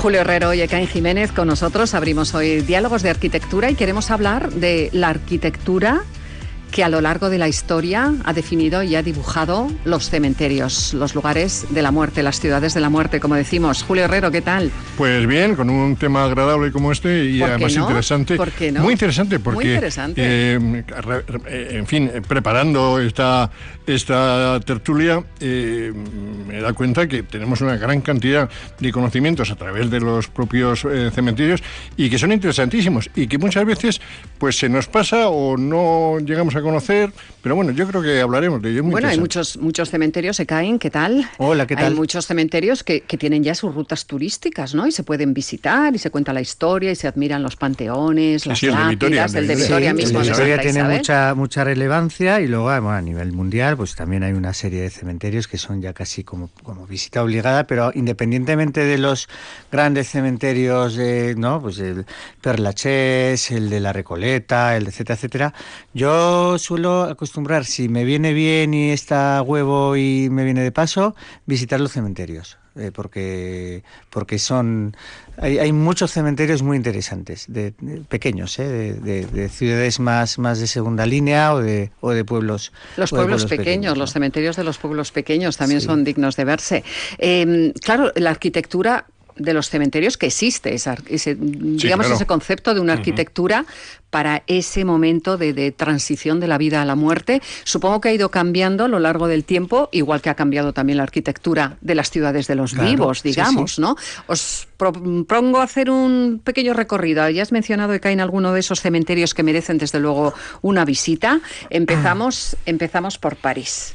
Julio Herrero y Ekain Jiménez con nosotros. Abrimos hoy Diálogos de Arquitectura y queremos hablar de la arquitectura que a lo largo de la historia ha definido y ha dibujado los cementerios, los lugares de la muerte, las ciudades de la muerte, como decimos. Julio Herrero, ¿qué tal? Pues bien, con un tema agradable como este y además interesante. ¿Por qué no? Muy interesante porque, muy interesante. En fin, preparando esta tertulia, me da cuenta que tenemos una gran cantidad de conocimientos a través de los propios cementerios y que son interesantísimos y que muchas veces pues se nos pasa o no llegamos a conocer, pero bueno, yo creo que hablaremos de ello. Bueno, hay muchos cementerios, Ekain, ¿qué tal? Hola, ¿qué tal? Hay muchos cementerios que tienen ya sus rutas turísticas, ¿no? Y se pueden visitar y se cuenta la historia y se admiran los panteones, las lápidas, el de Vitoria mismo. El de Vitoria tiene mucha relevancia y luego, bueno, a nivel mundial, pues también hay una serie de cementerios que son ya casi como visita obligada, pero independientemente de los grandes cementerios, ¿no? Pues el Père Lachaise, el de la Recoleta, el de etcétera, etcétera, yo suelo acostumbrar, si me viene bien y está huevo y me viene de paso, visitar los cementerios. Porque hay muchos cementerios muy interesantes, pequeños, de ciudades más de segunda línea o de pueblos. Los pueblos pequeños, ¿no? Los cementerios de los pueblos pequeños también son dignos de verse. Claro, la arquitectura de los cementerios que existe, ese concepto de una arquitectura para ese momento de transición de la vida a la muerte. Supongo que ha ido cambiando a lo largo del tiempo, igual que ha cambiado también la arquitectura de las ciudades de los vivos, digamos, ¿no? Os propongo hacer un pequeño recorrido. Ya has mencionado, Ekain, alguno de esos cementerios que merecen desde luego una visita. Empezamos por París.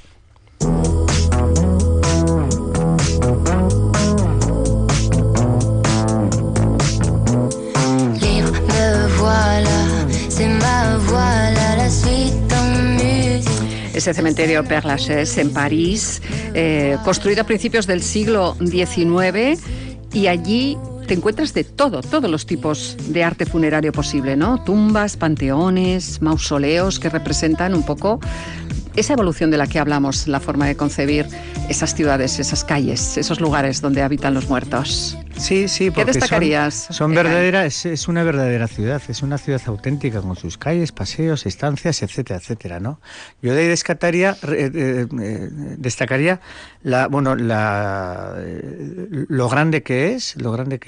Ese cementerio Père Lachaise en París, construido a principios del siglo XIX, y allí te encuentras de todos los tipos de arte funerario posible, ¿no? Tumbas, panteones, mausoleos que representan un poco esa evolución de la que hablamos, la forma de concebir esas ciudades, esas calles, esos lugares donde habitan los muertos. Sí, porque ¿qué destacarías? Son verdaderas, es una verdadera ciudad, es una ciudad auténtica con sus calles, paseos, estancias, etcétera, etcétera, ¿no? Yo de ahí destacaría lo grande que es,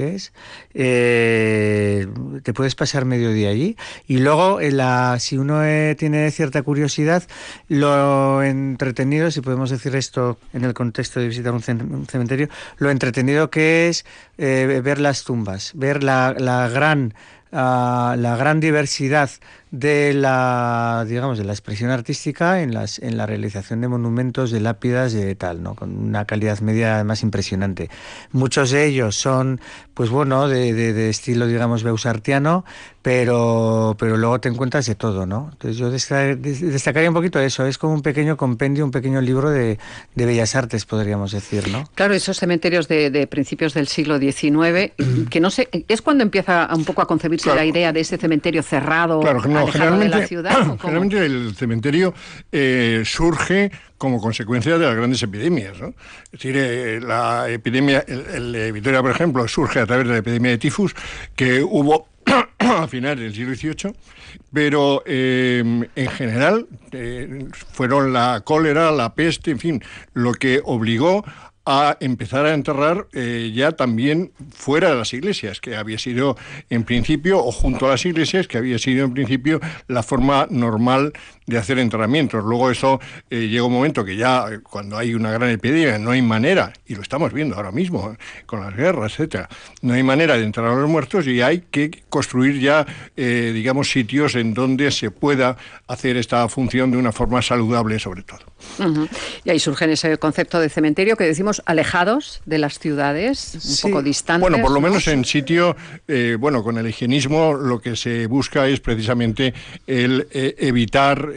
te puedes pasar medio día allí y luego si uno tiene cierta curiosidad, lo entretenido, si podemos decir esto en el contexto de visitar un cementerio, lo entretenido que es ver las tumbas, ver la gran diversidad de la expresión artística en la realización de monumentos, de lápidas, de tal, ¿no? Con una calidad media además impresionante. Muchos de ellos son, pues bueno, de estilo, digamos, beusartiano, pero luego te encuentras de todo, ¿no? Entonces yo destacaría un poquito eso, es como un pequeño compendio, un pequeño libro de bellas artes, podríamos decir, ¿no? Claro, esos cementerios de principios del siglo XIX, que no sé, es cuando empieza un poco a concebirse la idea de ese cementerio cerrado, alejado de la ciudad. Generalmente el cementerio surge como consecuencia de las grandes epidemias, ¿no? Es decir, la epidemia, el de Vitoria, por ejemplo, surge a través de la epidemia de tifus que hubo a finales del siglo XVIII, pero en general fueron la cólera, la peste, en fin, lo que obligó a empezar a enterrar ya también fuera de las iglesias, que había sido en principio, o junto a las iglesias, que había sido en principio la forma normal de hacer enterramientos. Luego eso llega un momento que ya cuando hay una gran epidemia no hay manera, y lo estamos viendo ahora mismo con las guerras, etcétera, no hay manera de enterrar a los muertos y hay que construir ya sitios en donde se pueda hacer esta función de una forma saludable sobre todo. Uh-huh. Y ahí surge ese concepto de cementerio que decimos alejados de las ciudades, un poco distantes. Bueno, por lo menos en sitio, con el higienismo lo que se busca es precisamente el evitar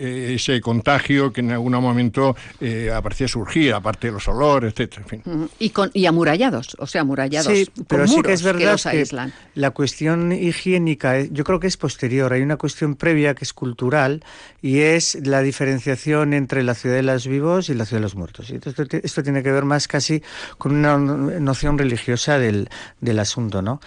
ese contagio que en algún momento parecía surgir, aparte de los olores, etcétera. En fin. Y amurallados, o sea, amurallados. Sí, pero sí que es verdad que la cuestión higiénica, yo creo que es posterior. Hay una cuestión previa que es cultural y es la diferenciación entre la ciudad de los vivos y la ciudad de los muertos. Y esto tiene que ver más casi con una noción religiosa del asunto, ¿no?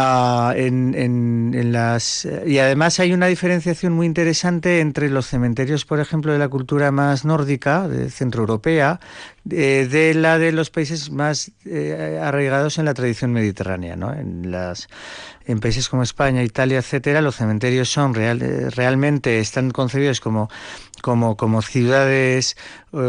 Y además hay una diferenciación muy interesante entre los cementerios, por ejemplo, de la cultura más nórdica, centroeuropea, de la de los países más arraigados en la tradición mediterránea, ¿no? En países como España, Italia, etcétera, los cementerios son realmente están concebidos como ciudades,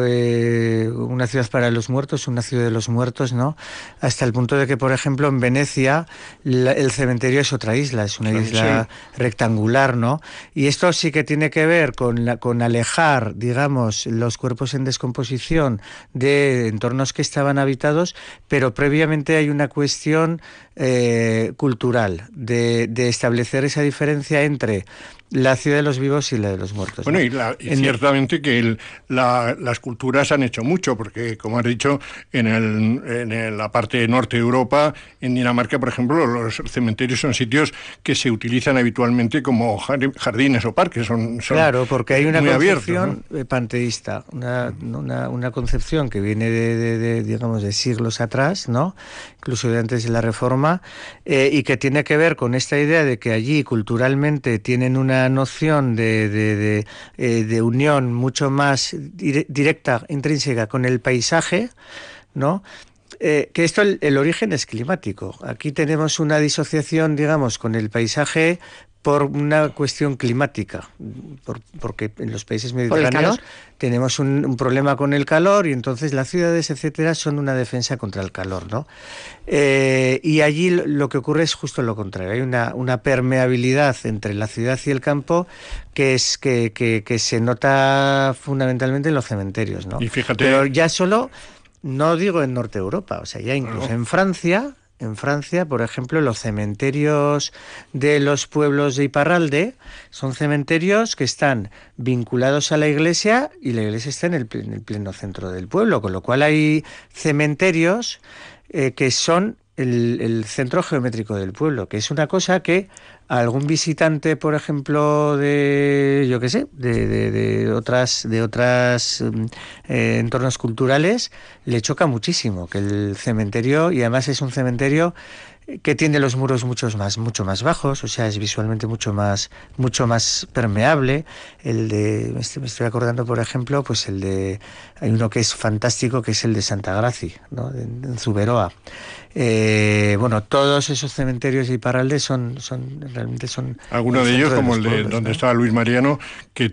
una ciudad para los muertos, una ciudad de los muertos, ¿no? Hasta el punto de que, por ejemplo, en Venecia el cementerio es otra isla, es una isla rectangular, ¿no? Y esto sí que tiene que ver con alejar, digamos, los cuerpos en descomposición de entornos que estaban habitados, pero previamente hay una cuestión cultural de establecer esa diferencia entre la ciudad de los vivos y la de los muertos. Bueno, ¿no? y ciertamente que las culturas han hecho mucho, porque, como has dicho, en la parte norte de Europa, en Dinamarca, por ejemplo, los cementerios son sitios que se utilizan habitualmente como jardines o parques. Claro, porque hay una concepción abiertos, ¿no? panteísta, una concepción que viene digamos, de siglos atrás, ¿no? Incluso de antes de la Reforma, y que tiene que ver con esta idea de que allí culturalmente tienen una noción de unión mucho más directa, intrínseca con el paisaje, ¿no? Que esto, el origen es climático. Aquí tenemos una disociación, digamos, con el paisaje por una cuestión climática, porque en los países mediterráneos tenemos un problema con el calor y entonces las ciudades, etcétera, son una defensa contra el calor, ¿no? Y allí lo que ocurre es justo lo contrario. Hay una permeabilidad entre la ciudad y el campo que se nota fundamentalmente en los cementerios, ¿no? Y fíjate, pero ya solo, no digo en Norte Europa, o sea, ya incluso en Francia. En Francia, por ejemplo, los cementerios de los pueblos de Iparralde son cementerios que están vinculados a la iglesia y la iglesia está en el pleno centro del pueblo, con lo cual hay cementerios que son el centro geométrico del pueblo, que es una cosa que a algún visitante, por ejemplo, de otras entornos culturales, le choca muchísimo que el cementerio, y además es un cementerio que tiene los muros mucho más bajos, o sea, es visualmente mucho más permeable. Me estoy acordando, por ejemplo, pues hay uno que es fantástico, que es el de Santa Gracia, ¿no? En Zuberoa. Bueno, todos esos cementerios de Iparralde realmente son algunos de ellos, como el de pueblos, donde estaba Luis Mariano, que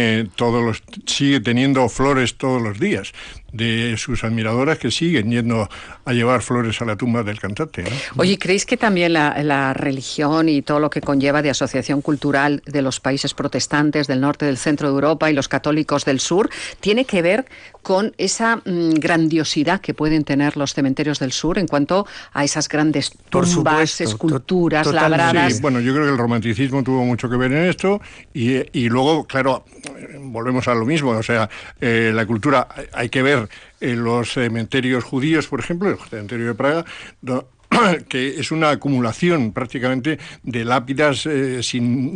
sigue teniendo flores todos los días, de sus admiradoras que siguen yendo a llevar flores a la tumba del cantante, ¿no? Oye, ¿creéis que también la religión y todo lo que conlleva de asociación cultural de los países protestantes del norte, del centro de Europa y los católicos del sur tiene que ver con esa grandiosidad que pueden tener los cementerios del sur en cuanto a esas grandes tumbas, esculturas labradas? Sí, bueno, yo creo que el romanticismo tuvo mucho que ver en esto y luego, claro, volvemos a lo mismo, o sea, la cultura, hay que ver los cementerios judíos, por ejemplo, el cementerio de Praga, que es una acumulación prácticamente de lápidas sin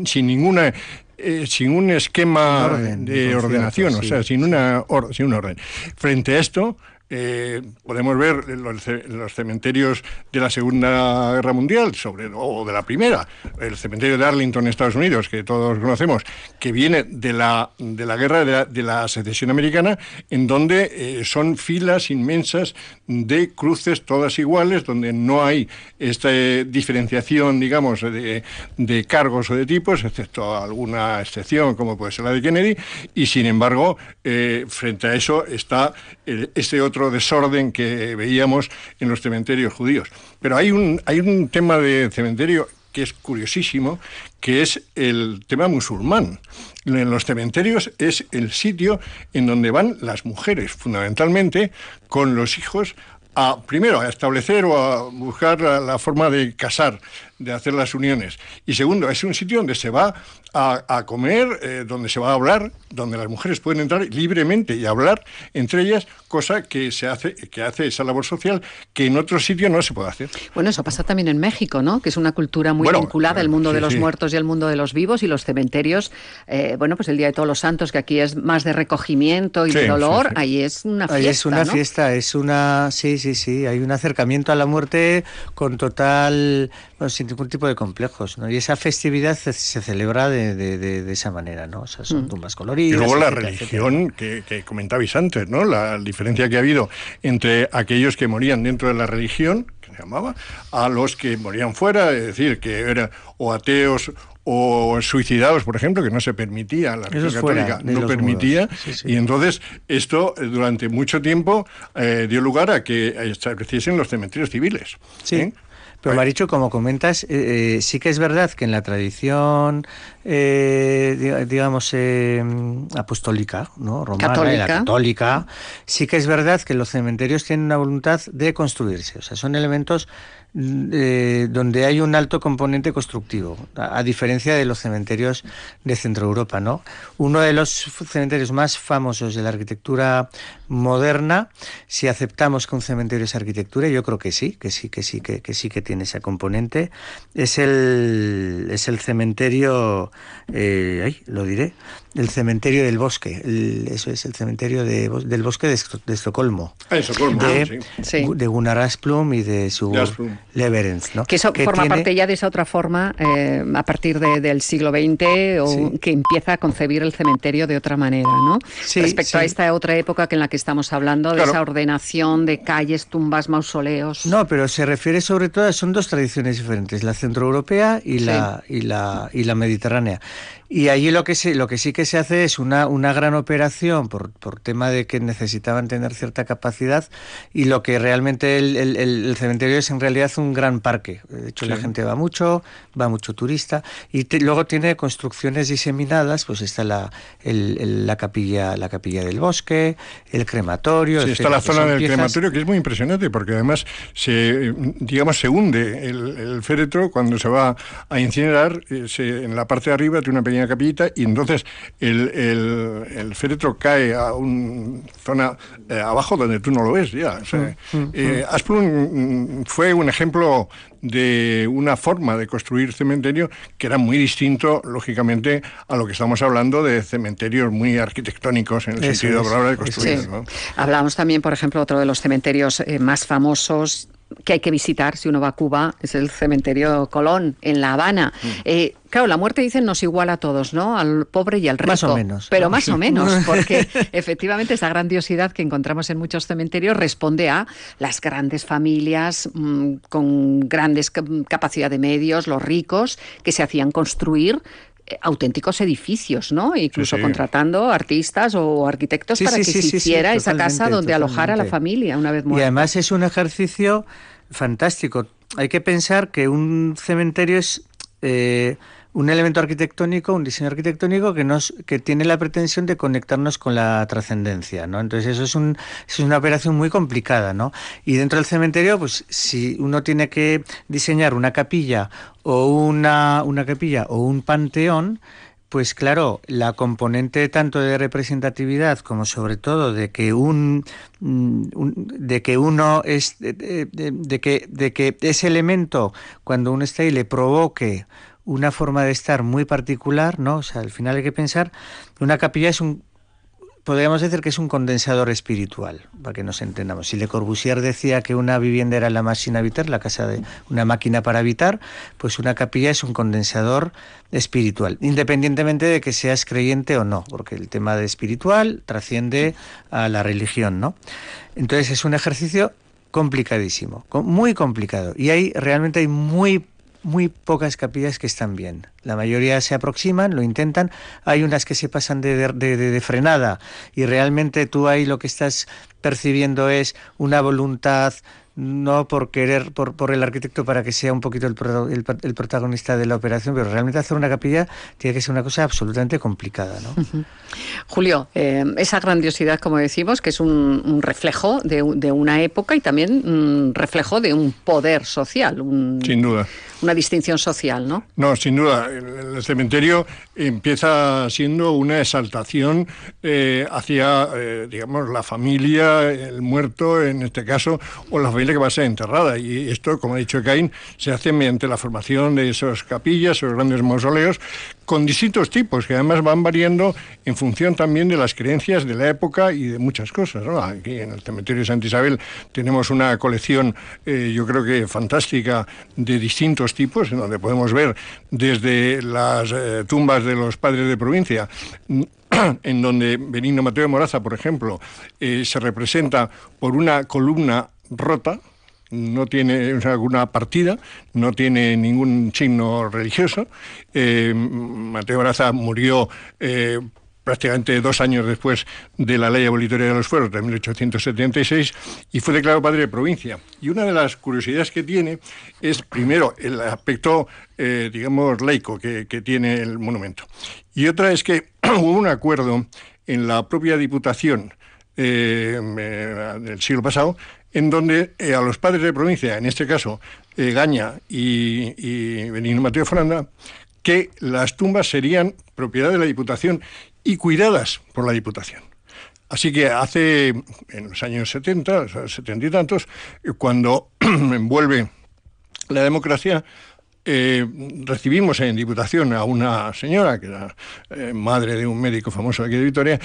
un esquema de ordenación, o sea, sin un orden. Frente a esto, podemos ver los cementerios de la Segunda Guerra Mundial o de la Primera, el cementerio de Arlington, Estados Unidos, que todos conocemos, que viene de la guerra de la secesión americana, en donde son filas inmensas de cruces todas iguales, donde no hay esta diferenciación, digamos, de cargos o de tipos, excepto alguna excepción, como puede ser la de Kennedy, y sin embargo, frente a eso está este otro desorden que veíamos en los cementerios judíos. Pero hay un tema de cementerio que es curiosísimo, que es el tema musulmán. En los cementerios es el sitio en donde van las mujeres, fundamentalmente, con los hijos primero, a establecer o a buscar la forma de casar, de hacer las uniones. Y segundo, es un sitio donde se va a comer, donde se va a hablar, donde las mujeres pueden entrar libremente y hablar entre ellas, cosa que hace esa labor social que en otro sitio no se puede hacer. Bueno, eso pasa también en México, ¿no? Que es una cultura muy vinculada al mundo de los muertos y al mundo de los vivos, y los cementerios, pues el Día de Todos los Santos, que aquí es más de recogimiento y de dolor, ahí es una fiesta, ahí es una fiesta, sí, hay un acercamiento a la muerte con total, sin ningún tipo de complejos, ¿no? Y esa festividad se celebra de esa manera, ¿no? O sea, son tumbas coloridas. Y luego la religión que comentabais antes, ¿no? La diferencia que ha habido entre aquellos que morían dentro de la religión, que se llamaba, a los que morían fuera, es decir, que eran o ateos o suicidados, por ejemplo, que no se permitía, la religión católica no permitía, y entonces esto durante mucho tiempo dio lugar a que estableciesen los cementerios civiles. Sí. Pero Marichu, como comentas, sí que es verdad que en la tradición, apostólica, ¿no? Romana, y la católica, sí que es verdad que los cementerios tienen una voluntad de construirse. O sea, son elementos donde hay un alto componente constructivo, a diferencia de los cementerios de Centro Europa, ¿no? Uno de los cementerios más famosos de la arquitectura moderna, si aceptamos que un cementerio es arquitectura, yo creo que sí que tiene ese componente, es el cementerio, lo diré, el cementerio del bosque, eso es el cementerio del bosque de Estocolmo. Estocolmo, de Gunnar Asplund y de su Leverens, ¿no? Que eso forma parte ya de esa otra forma, a partir del siglo XX, que empieza a concebir el cementerio de otra manera, ¿no? Respecto a esta otra época en la que estamos hablando, de esa ordenación de calles, tumbas, mausoleos. No, pero se refiere sobre todo, son dos tradiciones diferentes, la centroeuropea y la mediterránea. Y allí lo que sí que se hace es una gran operación por tema de que necesitaban tener cierta capacidad, y lo que realmente el cementerio es en realidad un gran parque. De hecho, la gente va mucho turista, y luego tiene construcciones diseminadas, pues está la capilla del bosque, el crematorio. Sí, está la zona del crematorio, que es muy impresionante, porque además se hunde el féretro cuando se va a incinerar, en la parte de arriba tiene una pequeña capillita, y entonces el féretro cae a una zona abajo donde tú no lo ves ya. O sea, Asplund fue un ejemplo de una forma de construir cementerio que era muy distinto, lógicamente, a lo que estamos hablando de cementerios muy arquitectónicos en el sentido de la palabra de construir, ¿no? Hablábamos también, por ejemplo, otro de los cementerios más famosos que hay que visitar si uno va a Cuba, es el cementerio Colón, en La Habana. Claro, la muerte, dicen, nos iguala a todos, ¿no? Al pobre y al rico. Más o menos. Pero más o menos, porque efectivamente esa grandiosidad que encontramos en muchos cementerios responde a las grandes familias con grandes capacidad de medios, los ricos, que se hacían construir auténticos edificios, ¿no? Incluso contratando artistas o arquitectos para que se hiciera esa casa donde alojar a la familia una vez muerta. Y además es un ejercicio fantástico. Hay que pensar que un cementerio es un elemento arquitectónico, un diseño arquitectónico que tiene la pretensión de conectarnos con la trascendencia, ¿no? Entonces eso es una operación muy complicada, ¿no? Y dentro del cementerio, pues si uno tiene que diseñar una capilla o una capilla o un panteón, pues claro, la componente tanto de representatividad como sobre todo de que ese elemento, cuando uno está ahí, le provoque una forma de estar muy particular, ¿no? O sea, al final hay que pensar que una capilla podríamos decir que es un condensador espiritual, para que nos entendamos. Si Le Corbusier decía que una vivienda era la machine à habiter, la casa de una máquina para habitar, pues una capilla es un condensador espiritual, independientemente de que seas creyente o no, porque el tema de espiritual trasciende a la religión, ¿no? Entonces es un ejercicio complicadísimo, muy complicado, y realmente hay muy pocas capillas que están bien. La mayoría se aproximan, lo intentan. Hay unas que se pasan de frenada y realmente tú ahí lo que estás percibiendo es una voluntad, no por querer, por el arquitecto para que sea un poquito el protagonista de la operación, pero realmente hacer una capilla tiene que ser una cosa absolutamente complicada, ¿no? Uh-huh. Julio, esa grandiosidad, como decimos, que es un reflejo de una época y también un reflejo de un poder social. Sin duda. Una distinción social, ¿no? No, sin duda. El cementerio empieza siendo una exaltación hacia, digamos, la familia, el muerto, en este caso, o la familia que va a ser enterrada. Y esto, como ha dicho Caín, se hace mediante la formación de esas capillas, esos grandes mausoleos, con distintos tipos, que además van variando en función también de las creencias de la época y de muchas cosas, ¿no? Aquí en el cementerio de Santa Isabel tenemos una colección, yo creo que fantástica, de distintos tipos, en donde podemos ver desde las tumbas de los padres de provincia, en donde Benigno Mateo de Moraza, por ejemplo, se representa por una columna rota, no tiene alguna partida, no tiene ningún signo religioso. Mateo Moraza murió prácticamente 2 años después de la ley abolitoria de los fueros de 1876 y fue declarado padre de provincia. Y una de las curiosidades que tiene es, primero, el aspecto, digamos, laico que tiene el monumento. Y otra es que hubo un acuerdo en la propia Diputación del siglo pasado, en donde a los padres de provincia, en este caso Gaña y Benigno Mateo de Foranda, que las tumbas serían propiedad de la Diputación y cuidadas por la Diputación. Así que en los años 70 y tantos, cuando envuelve la democracia, recibimos en Diputación a una señora que era madre de un médico famoso aquí de Vitoria,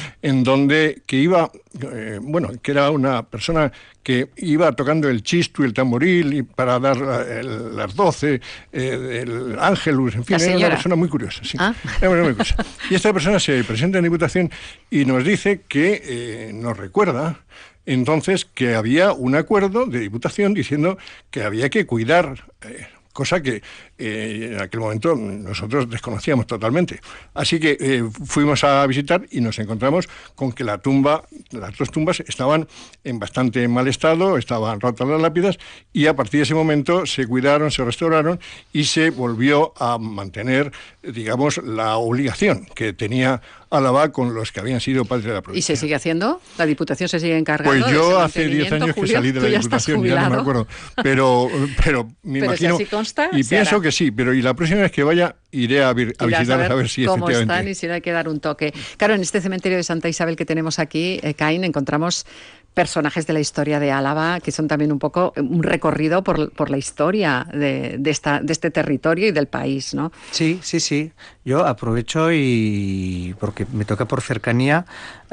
que era una persona que iba tocando el chistu y el tamboril y para dar las 12, el ángelus, en fin, era una persona muy curiosa. Sí. Era muy curiosa. Y esta persona se presenta en Diputación y nos dice que nos recuerda entonces que había un acuerdo de Diputación diciendo que había que cuidar, cosa que en aquel momento nosotros desconocíamos totalmente. Así que fuimos a visitar y nos encontramos con que las dos tumbas estaban en bastante mal estado, estaban rotas las lápidas y a partir de ese momento se cuidaron, se restauraron y se volvió a mantener, digamos, la obligación que tenía Álava con los que habían sido padres de la provincia. ¿Y se sigue haciendo? ¿La Diputación se sigue encargando? Pues yo hace 10 años que salí de la Diputación, ya no me acuerdo. Pero me imagino, si así consta, y pienso que sí, pero y la próxima vez que vaya iré a visitarlas a ver si cómo efectivamente están y si no hay que dar un toque. Claro, en este cementerio de Santa Isabel que tenemos aquí, Caín, encontramos personajes de la historia de Álava que son también un poco un recorrido por la historia de este territorio y del país, ¿no? Sí. Yo aprovecho y porque me toca por cercanía,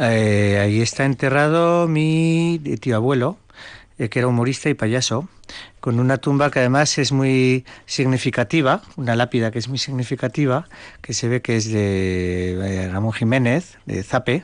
ahí está enterrado mi tío abuelo, que era humorista y payaso, con una tumba que además es muy significativa, una lápida que es muy significativa, que se ve que es de Ramón Jiménez, de Zape,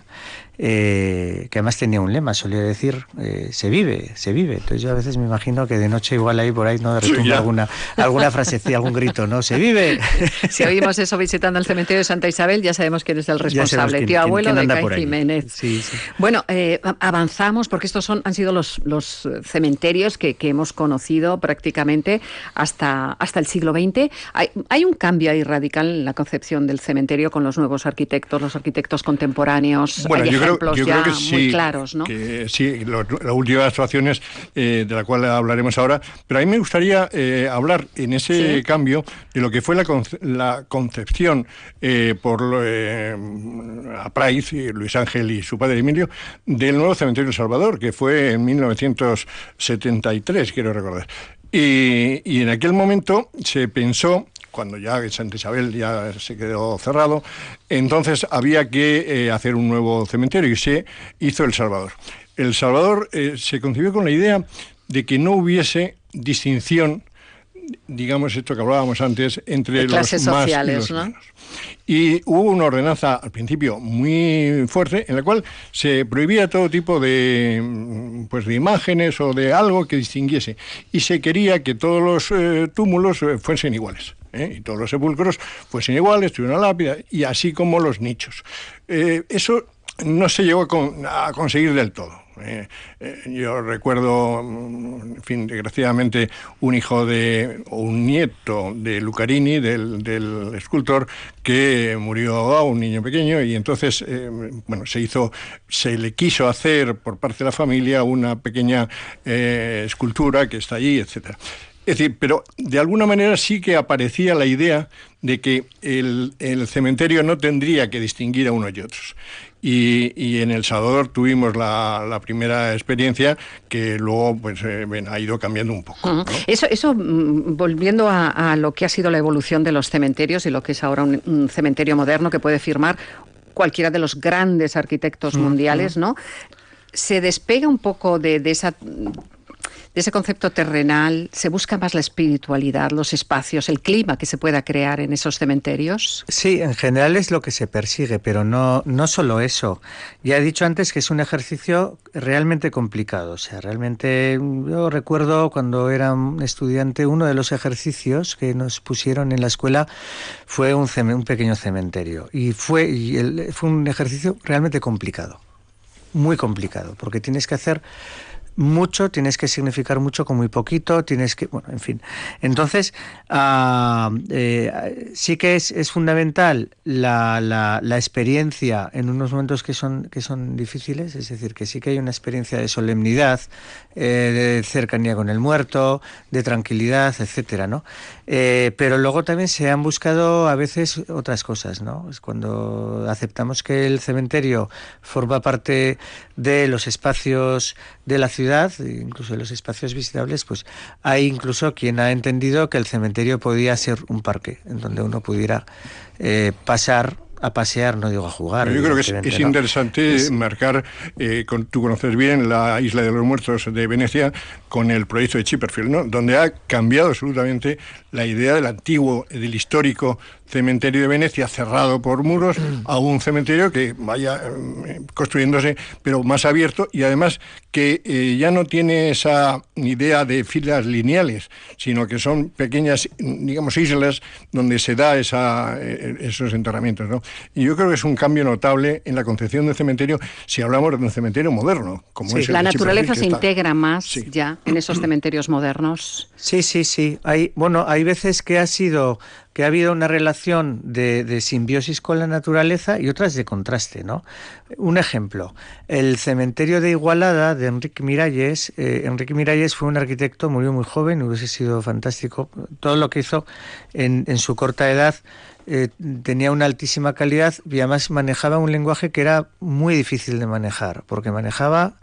que además tenía un lema, solía decir, se vive. Entonces yo a veces me imagino que de noche igual ahí por ahí no retumba alguna frasecilla, algún grito, ¿no? ¡Se vive! Si oímos eso visitando el cementerio de Santa Isabel, ya sabemos quién es el responsable, tío abuelo de Caín Jiménez. Sí. Bueno, avanzamos porque estos han sido los cementerios que hemos conocido prácticamente hasta el siglo XX. Hay un cambio ahí radical en la concepción del cementerio con los nuevos arquitectos, los arquitectos contemporáneos. Bueno, hay ejemplos yo ya creo que sí, muy claros, ¿no? Que sí, la última actuaciones de la cual hablaremos ahora, pero a mí me gustaría hablar en ese cambio de lo que fue la concepción por Apraiz, Luis Ángel y su padre Emilio, del nuevo cementerio de Salvador, que fue en 1973, quiero recordar. Y en aquel momento se pensó, cuando ya Santa Isabel ya se quedó cerrado, entonces había que hacer un nuevo cementerio y se hizo El Salvador. El Salvador se concibió con la idea de que no hubiese distinción, digamos esto que hablábamos antes, entre los más sociales, y los menos. Y hubo una ordenanza al principio muy fuerte en la cual se prohibía todo tipo de imágenes o de algo que distinguiese y se quería que todos los túmulos fuesen iguales. y todos los sepulcros fuesen iguales, tuvieran una lápida, y así como los nichos. Eso no se llegó a conseguir del todo. Yo recuerdo, en fin, desgraciadamente, un nieto de Lucarini, del escultor, que murió ahogado, un niño pequeño, y entonces, se le quiso hacer por parte de la familia una pequeña escultura que está allí, etcétera. Es decir, pero de alguna manera sí que aparecía la idea de que el cementerio no tendría que distinguir a unos y otros. Y en El Salvador tuvimos la primera experiencia que luego ha ido cambiando un poco, ¿no? Eso volviendo a lo que ha sido la evolución de los cementerios y lo que es ahora un cementerio moderno que puede firmar cualquiera de los grandes arquitectos mundiales, ¿no? Se despega un poco de ese concepto terrenal, se busca más la espiritualidad, los espacios, el clima que se pueda crear en esos cementerios. Sí, en general es lo que se persigue, pero no solo eso. Ya he dicho antes que es un ejercicio realmente complicado. O sea, realmente yo recuerdo cuando era un estudiante, uno de los ejercicios que nos pusieron en la escuela fue un pequeño cementerio. Y fue un ejercicio realmente complicado, muy complicado, porque tienes que hacer mucho, tienes que significar mucho con muy poquito, en fin. Entonces, sí que es fundamental la experiencia en unos momentos que son difíciles, es decir, que sí que hay una experiencia de solemnidad, de cercanía con el muerto, de tranquilidad, etcétera, ¿no? Pero luego también se han buscado a veces otras cosas, ¿no? Es cuando aceptamos que el cementerio forma parte de los espacios de la ciudad, incluso de los espacios visitables, pues hay incluso quien ha entendido que el cementerio podía ser un parque en donde uno pudiera pasar a pasear, no digo a jugar. Yo creo que es interesante marcar, tú conoces bien la Isla de los Muertos de Venecia con el proyecto de Chipperfield, ¿no? Donde ha cambiado absolutamente la idea del antiguo, del histórico cementerio de Venecia cerrado por muros a un cementerio que vaya construyéndose, pero más abierto, y además que ya no tiene esa idea de filas lineales, sino que son pequeñas, digamos, islas donde se da esos enterramientos, ¿no? Y yo creo que es un cambio notable en la concepción del cementerio si hablamos de un cementerio moderno, como es el la naturaleza se integra más ya en esos cementerios modernos. Sí. Hay veces que ha habido una relación de simbiosis con la naturaleza y otras de contraste, ¿no? Un ejemplo, el cementerio de Igualada de Enrique Miralles. Enrique Miralles fue un arquitecto, murió muy joven, hubiese sido fantástico. Todo lo que hizo en su corta edad tenía una altísima calidad y además manejaba un lenguaje que era muy difícil de manejar, porque manejaba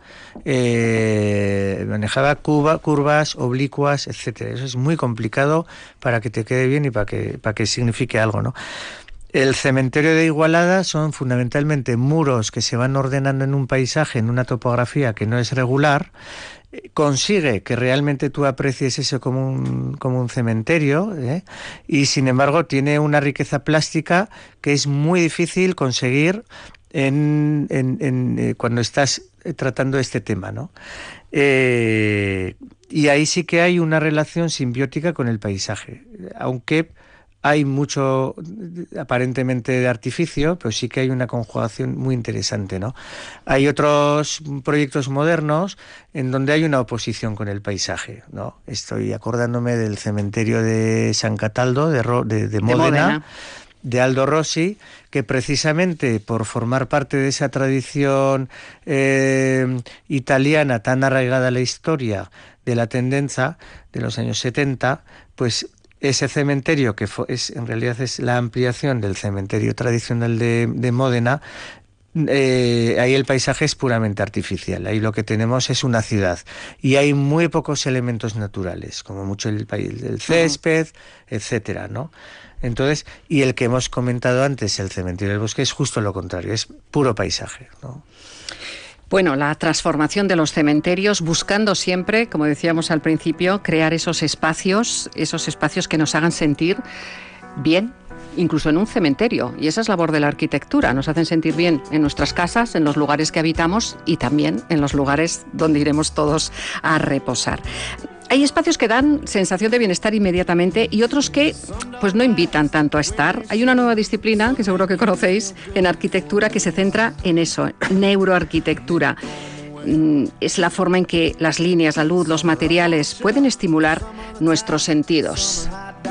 curvas, oblicuas, etcétera. Eso es muy complicado para que te quede bien y para que signifique algo, ¿no? El cementerio de Igualada son fundamentalmente muros que se van ordenando en un paisaje, en una topografía que no es regular. Consigue que realmente tú aprecies eso como un cementerio, y sin embargo tiene una riqueza plástica que es muy difícil conseguir cuando estás tratando este tema, ¿no? Y ahí sí que hay una relación simbiótica con el paisaje, aunque hay mucho aparentemente de artificio, pero sí que hay una conjugación muy interesante, ¿no? Hay otros proyectos modernos en donde hay una oposición con el paisaje, ¿no? Estoy acordándome del cementerio de San Cataldo de Módena, de Aldo Rossi, que precisamente por formar parte de esa tradición italiana tan arraigada a la historia de la tendenza de los años 70, pues ese cementerio, que en realidad es la ampliación del cementerio tradicional de Módena, ahí el paisaje es puramente artificial. Ahí lo que tenemos es una ciudad y hay muy pocos elementos naturales, como mucho el césped, etcétera, ¿no? Entonces, y el que hemos comentado antes, el cementerio del Bosque, es justo lo contrario, es puro paisaje, ¿no? Bueno, la transformación de los cementerios, buscando siempre, como decíamos al principio, crear esos espacios que nos hagan sentir bien, incluso en un cementerio. Y esa es labor de la arquitectura. Nos hacen sentir bien en nuestras casas, en los lugares que habitamos y también en los lugares donde iremos todos a reposar. Hay espacios que dan sensación de bienestar inmediatamente y otros que pues no invitan tanto a estar. Hay una nueva disciplina que seguro que conocéis en arquitectura que se centra en eso, neuroarquitectura. Es la forma en que las líneas, la luz, los materiales pueden estimular nuestros sentidos.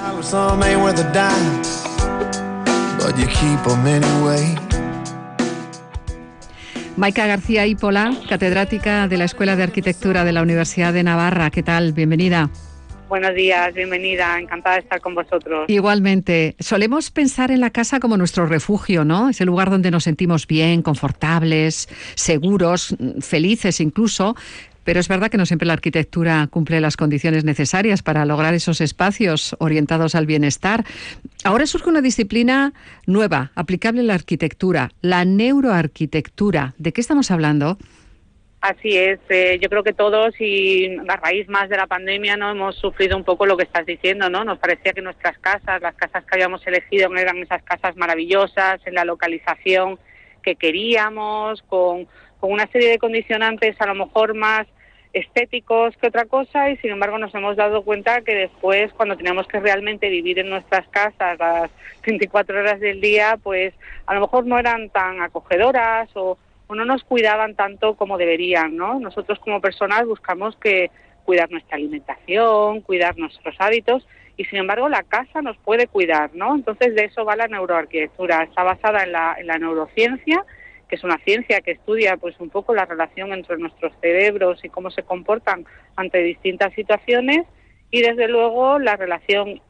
Maika García Ípola, catedrática de la Escuela de Arquitectura de la Universidad de Navarra. ¿Qué tal? Bienvenida. Buenos días, bienvenida, encantada de estar con vosotros. Igualmente. Solemos pensar en la casa como nuestro refugio, ¿no? Es el lugar donde nos sentimos bien, confortables, seguros, felices incluso. Pero es verdad que no siempre la arquitectura cumple las condiciones necesarias para lograr esos espacios orientados al bienestar. Ahora surge una disciplina nueva, aplicable a la arquitectura, la neuroarquitectura. ¿De qué estamos hablando? Así es, yo creo que todos, y a raíz más de la pandemia, no hemos sufrido un poco lo que estás diciendo, ¿no? Nos parecía que nuestras casas, las casas que habíamos elegido, eran esas casas maravillosas, en la localización que queríamos, con una serie de condicionantes a lo mejor más estéticos que otra cosa, y sin embargo nos hemos dado cuenta que después, cuando teníamos que realmente vivir en nuestras casas las 24 horas del día, pues a lo mejor no eran tan acogedoras o no nos cuidaban tanto como deberían, ¿no? Nosotros como personas buscamos cuidar nuestra alimentación, cuidar nuestros hábitos, y sin embargo la casa nos puede cuidar, ¿no? Entonces de eso va la neuroarquitectura. Está basada en la neurociencia, que es una ciencia que estudia pues un poco la relación entre nuestros cerebros y cómo se comportan ante distintas situaciones, y desde luego la relación,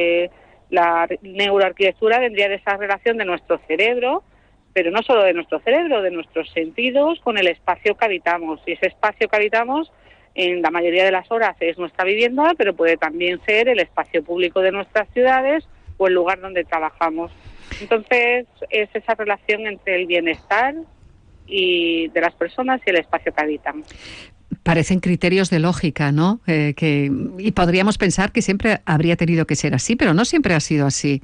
la neuroarquitectura vendría de esa relación de nuestro cerebro, pero no solo de nuestro cerebro, de nuestros sentidos con el espacio que habitamos. Y ese espacio que habitamos en la mayoría de las horas es nuestra vivienda, pero puede también ser el espacio público de nuestras ciudades o el lugar donde trabajamos. Entonces es esa relación entre el bienestar y de las personas y el espacio que habitan. Parecen criterios de lógica, ¿no? Y podríamos pensar que siempre habría tenido que ser así, pero no siempre ha sido así.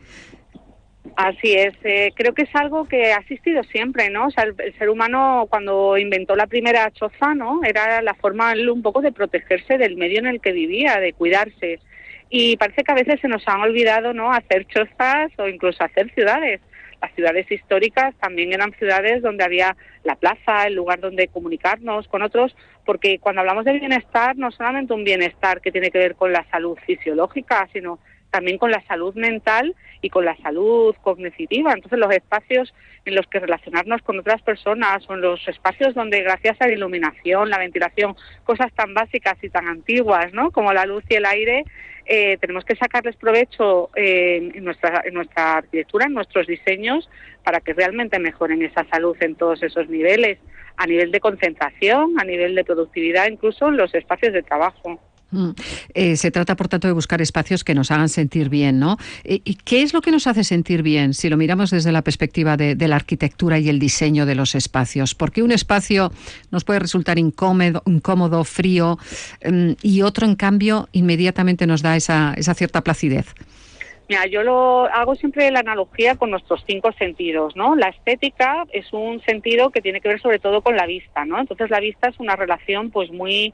Así es, creo que es algo que ha existido siempre, ¿no? O sea, el ser humano, cuando inventó la primera choza, ¿no?, era la forma un poco de protegerse del medio en el que vivía, de cuidarse. Y parece que a veces se nos han olvidado, ¿no?, hacer chozas o incluso hacer ciudades. Las ciudades históricas también eran ciudades donde había la plaza, el lugar donde comunicarnos con otros, porque cuando hablamos de bienestar, no solamente un bienestar que tiene que ver con la salud fisiológica, sino también con la salud mental y con la salud cognitiva. Entonces los espacios en los que relacionarnos con otras personas, o en los espacios donde gracias a la iluminación, la ventilación, cosas tan básicas y tan antiguas, ¿no?, como la luz y el aire, tenemos que sacarles provecho en nuestra arquitectura, en nuestros diseños, para que realmente mejoren esa salud en todos esos niveles, a nivel de concentración, a nivel de productividad, incluso en los espacios de trabajo. Se trata, por tanto, de buscar espacios que nos hagan sentir bien, ¿no? ¿Y qué es lo que nos hace sentir bien si lo miramos desde la perspectiva de la arquitectura y el diseño de los espacios? ¿Por qué un espacio nos puede resultar incómodo, frío, y otro, en cambio, inmediatamente nos da esa cierta placidez? Mira, yo hago siempre la analogía con nuestros 5 sentidos, ¿no? La estética es un sentido que tiene que ver sobre todo con la vista, ¿no? Entonces la vista es una relación pues muy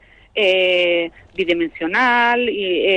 bidimensional,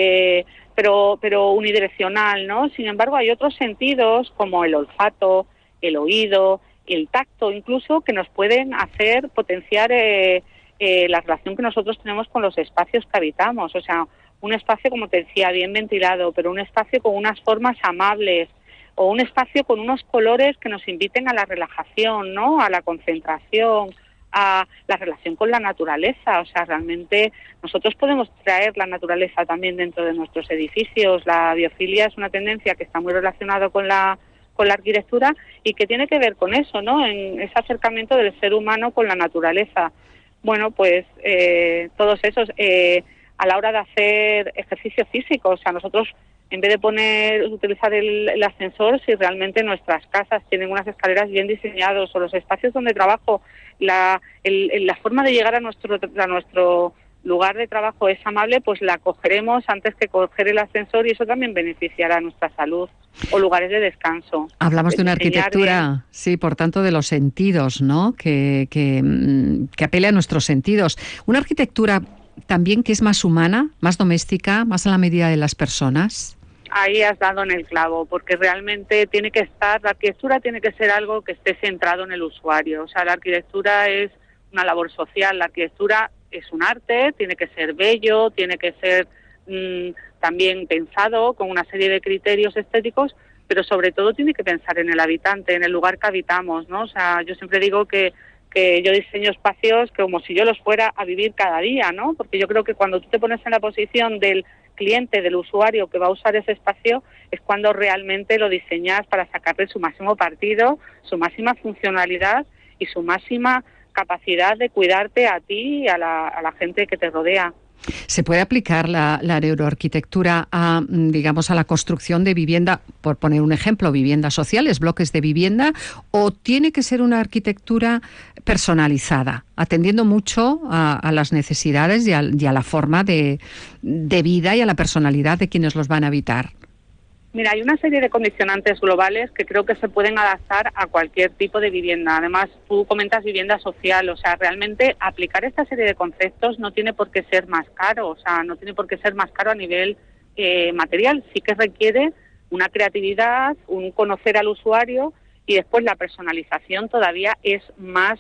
pero unidireccional, ¿no? Sin embargo, hay otros sentidos como el olfato, el oído, el tacto, incluso, que nos pueden hacer potenciar la relación que nosotros tenemos con los espacios que habitamos. O sea, un espacio, como te decía, bien ventilado, pero un espacio con unas formas amables, o un espacio con unos colores que nos inviten a la relajación, ¿no?, a la concentración, a la relación con la naturaleza. O sea, realmente nosotros podemos traer la naturaleza también dentro de nuestros edificios. La biofilia es una tendencia que está muy relacionada con la arquitectura y que tiene que ver con eso, ¿no?, en ese acercamiento del ser humano con la naturaleza. Bueno, pues todos esos, a la hora de hacer ejercicio físico, o sea, nosotros, en vez de utilizar el ascensor, si realmente nuestras casas tienen unas escaleras bien diseñadas, o los espacios donde trabajo, la forma de llegar a nuestro lugar de trabajo es amable, pues la cogeremos antes que coger el ascensor, y eso también beneficiará a nuestra salud, o lugares de descanso. Hablamos de una arquitectura, sí, por tanto, de los sentidos, ¿no?, que apele a nuestros sentidos. Una arquitectura también que es más humana, más doméstica, más a la medida de las personas? Ahí has dado en el clavo, porque realmente la arquitectura tiene que ser algo que esté centrado en el usuario. O sea, la arquitectura es una labor social, la arquitectura es un arte, tiene que ser bello, tiene que ser también pensado con una serie de criterios estéticos, pero sobre todo tiene que pensar en el habitante, en el lugar que habitamos, ¿no? O sea, yo siempre digo que yo diseño espacios como si yo los fuera a vivir cada día, ¿no? Porque yo creo que cuando tú te pones en la posición del cliente, del usuario que va a usar ese espacio, es cuando realmente lo diseñas para sacarle su máximo partido, su máxima funcionalidad y su máxima capacidad de cuidarte a ti y a la gente que te rodea. ¿Se puede aplicar la neuroarquitectura a, digamos, a la construcción de vivienda, por poner un ejemplo, viviendas sociales, bloques de vivienda, o tiene que ser una arquitectura personalizada, atendiendo mucho a las necesidades y a la forma de vida y a la personalidad de quienes los van a habitar? Mira, hay una serie de condicionantes globales que creo que se pueden adaptar a cualquier tipo de vivienda. Además, tú comentas vivienda social, o sea, realmente aplicar esta serie de conceptos no tiene por qué ser más caro, o sea, no tiene por qué ser más caro a nivel material. Sí que requiere una creatividad, un conocer al usuario y después la personalización todavía es más,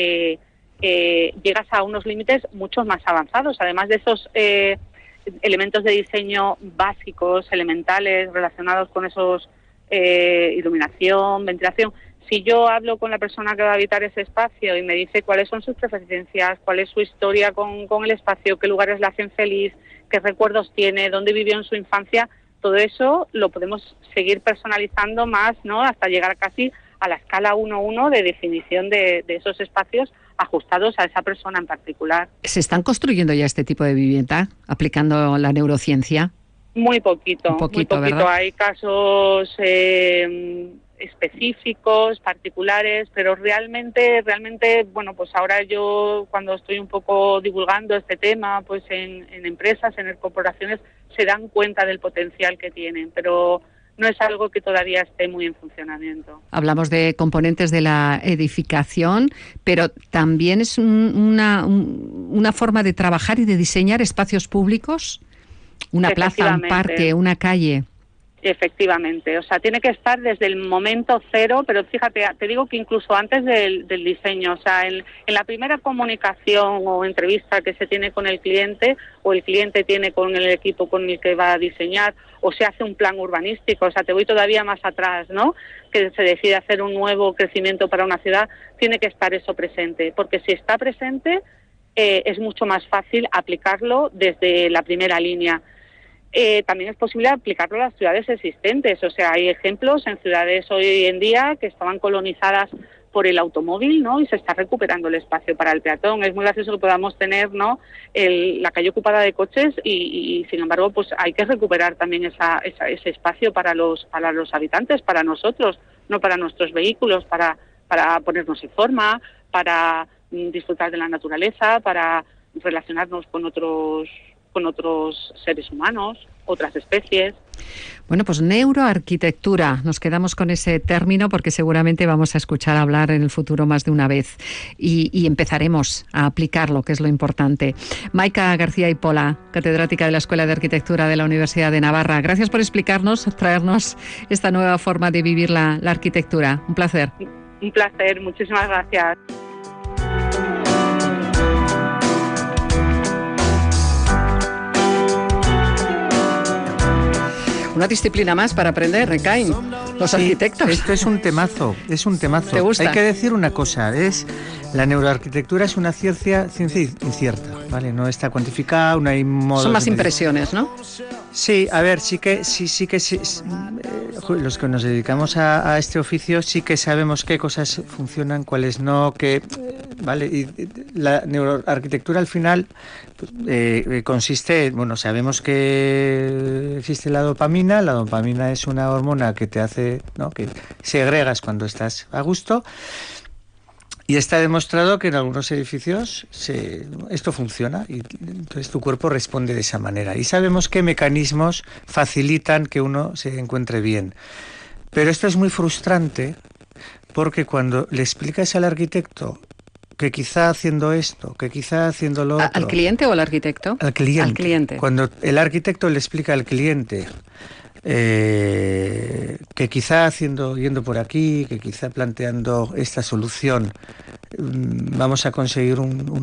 llegas a unos límites mucho más avanzados. Además de esos elementos de diseño básicos, elementales, relacionados con esos iluminación, ventilación. Si yo hablo con la persona que va a habitar ese espacio y me dice cuáles son sus preferencias, cuál es su historia con el espacio, qué lugares le hacen feliz, qué recuerdos tiene, dónde vivió en su infancia, todo eso lo podemos seguir personalizando más, ¿no? Hasta llegar casi a la escala 1:1 de definición de esos espacios ajustados a esa persona en particular. ¿Se están construyendo ya este tipo de vivienda aplicando la neurociencia? Muy poquito, muy poquito. ¿Verdad? Hay casos específicos, particulares, pero realmente, bueno, pues ahora yo cuando estoy un poco divulgando este tema, pues en empresas, en corporaciones, se dan cuenta del potencial que tienen, pero no es algo que todavía esté muy en funcionamiento. Hablamos de componentes de la edificación, pero también es una forma de trabajar y de diseñar espacios públicos, una plaza, un parque, una calle. Efectivamente, o sea, tiene que estar desde el momento cero, pero fíjate, te digo que incluso antes del diseño, o sea, en la primera comunicación o entrevista que se tiene con el cliente o el cliente tiene con el equipo con el que va a diseñar o se hace un plan urbanístico, o sea, te voy todavía más atrás, ¿no? Que se decide hacer un nuevo crecimiento para una ciudad, tiene que estar eso presente, porque si está presente es mucho más fácil aplicarlo desde la primera línea. También es posible aplicarlo a las ciudades existentes, o sea, hay ejemplos en ciudades hoy en día que estaban colonizadas por el automóvil, ¿no? Y se está recuperando el espacio para el peatón. Es muy gracioso que podamos tener, ¿no?, la calle ocupada de coches y sin embargo, pues hay que recuperar también ese espacio para los habitantes, para nosotros, no para nuestros vehículos, para ponernos en forma, para disfrutar de la naturaleza, para relacionarnos con otros seres humanos, otras especies. Bueno, pues neuroarquitectura, nos quedamos con ese término porque seguramente vamos a escuchar hablar en el futuro más de una vez y empezaremos a aplicarlo, que es lo importante. Maika García y Pola, catedrática de la Escuela de Arquitectura de la Universidad de Navarra, gracias por explicarnos, traernos esta nueva forma de vivir la arquitectura. Un placer. Un placer, muchísimas gracias. Una disciplina más para aprender, recaen los arquitectos. Esto es un temazo, ¿Te gusta? Hay que decir una cosa, la neuroarquitectura es una ciencia incierta, ¿vale? No está cuantificada, no hay modo. Son más impresiones, ¿no? Sí, a ver, sí que los que nos dedicamos a este oficio sí que sabemos qué cosas funcionan, cuáles no, vale, y la neuroarquitectura al final consiste, bueno, sabemos que existe la dopamina es una hormona que te hace, ¿no?, que segregas cuando estás a gusto. Y está demostrado que en algunos edificios esto funciona y entonces tu cuerpo responde de esa manera. Y sabemos qué mecanismos facilitan que uno se encuentre bien. Pero esto es muy frustrante porque cuando le explicas al arquitecto que quizá haciendo esto, que quizá haciendo lo otro. ¿Al cliente o al arquitecto? Al cliente. Al cliente. Cuando el arquitecto le explica al cliente que quizá yendo por aquí, que quizá planteando esta solución, vamos a conseguir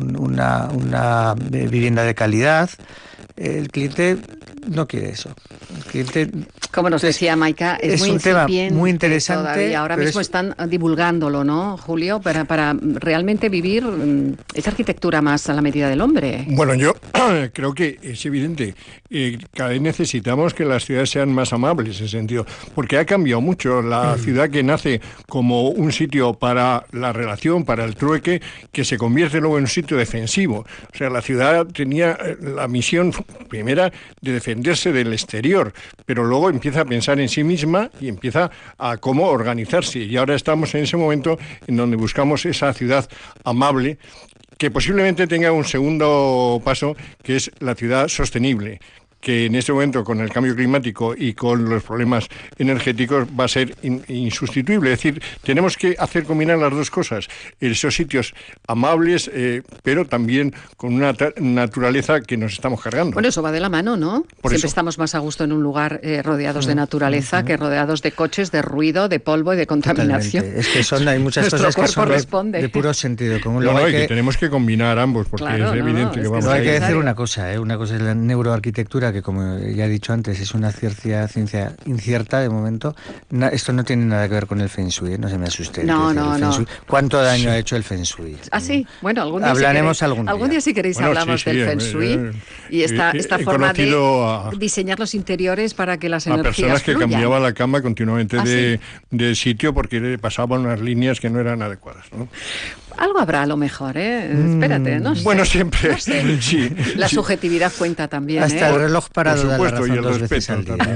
una vivienda de calidad, el cliente no quiere eso. El cliente, como nos decía Maika, es muy un tema muy interesante. interesante. Ahora mismo están divulgándolo, ¿no, Julio? Para realmente vivir esa arquitectura más a la medida del hombre. Bueno, yo creo que es evidente. Cada vez necesitamos que las ciudades sean más amables en ese sentido, porque ha cambiado mucho. La ciudad que nace como un sitio para la relación, para el trueque, que se convierte luego en un sitio defensivo. O sea, la ciudad tenía la misión primera de defenderse del exterior, pero luego empieza a pensar en sí misma y empieza a cómo organizarse. Y ahora estamos en ese momento en donde buscamos esa ciudad amable, que posiblemente tenga un segundo paso, que es la ciudad sostenible, que en este momento con el cambio climático y con los problemas energéticos va a ser insustituible. Es decir, tenemos que hacer combinar las dos cosas, esos sitios amables, pero también con una naturaleza que nos estamos cargando. Bueno, eso va de la mano, ¿no? Siempre eso estamos más a gusto en un lugar rodeados de naturaleza que rodeados de coches, de ruido, de polvo y de contaminación. Totalmente. Es que hay muchas cosas que son de puro sentido común. No, que tenemos que combinar ambos, porque claro, es evidente que vamos a... Hay que decir una cosa, una cosa es la neuroarquitectura, que como ya he dicho antes, es una ciencia incierta de momento. Esto no tiene nada que ver con el Feng Shui, no se me asuste. No. ¿Cuánto daño ha hecho el Feng Shui? Ah, sí. Bueno, algún día hablaremos algún día. Algún día si queréis hablamos del Feng Shui y esta forma de diseñar los interiores para que las energías personas que fluyan. cambiaban la cama continuamente de sitio porque pasaban unas líneas que no eran adecuadas, ¿no? Algo habrá a lo mejor, espérate, no sé. Bueno, siempre. No sé. Sí, la subjetividad cuenta también. Hasta el reloj parado da la razón, y el dos respeto veces al día.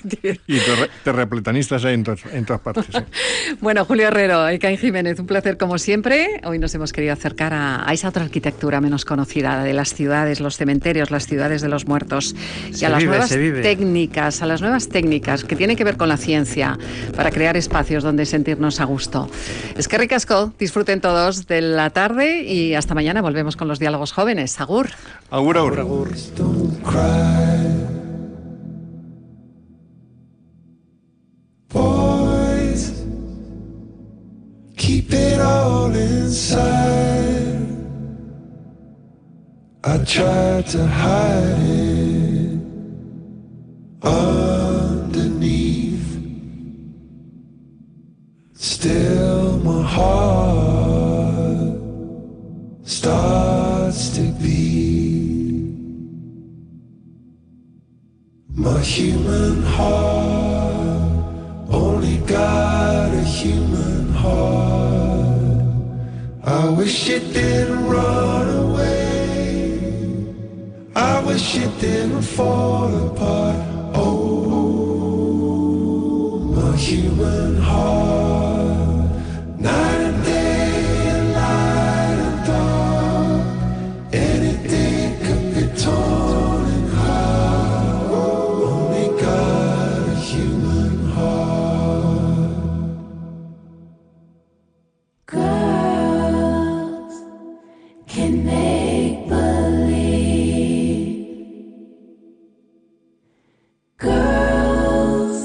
Y terrapletanistas hay en todas partes. Bueno, Julio Herrero, Ekain Jiménez, un placer como siempre. Hoy nos hemos querido acercar a esa otra arquitectura menos conocida, de las ciudades, los cementerios, las ciudades de los muertos, y a las nuevas técnicas que tienen que ver con la ciencia para crear espacios donde sentirnos a gusto. Es que ricasco, disfruten todos de la tarde y hasta mañana volvemos con los diálogos jóvenes. Agur. Agur, agur. Agur. Boys, keep it all inside. I tried to hide it underneath. Still my heart starts to beat. My human heart only got a human heart. I wish it didn't run away. I wish it didn't fall apart. Oh, my human heart. Night and day and light and dark. Anything could be torn in half. Only got a human heart. Girls can make believe. Girls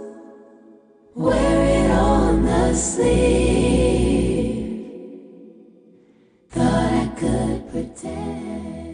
wear it on the sleeve. Thought I could pretend.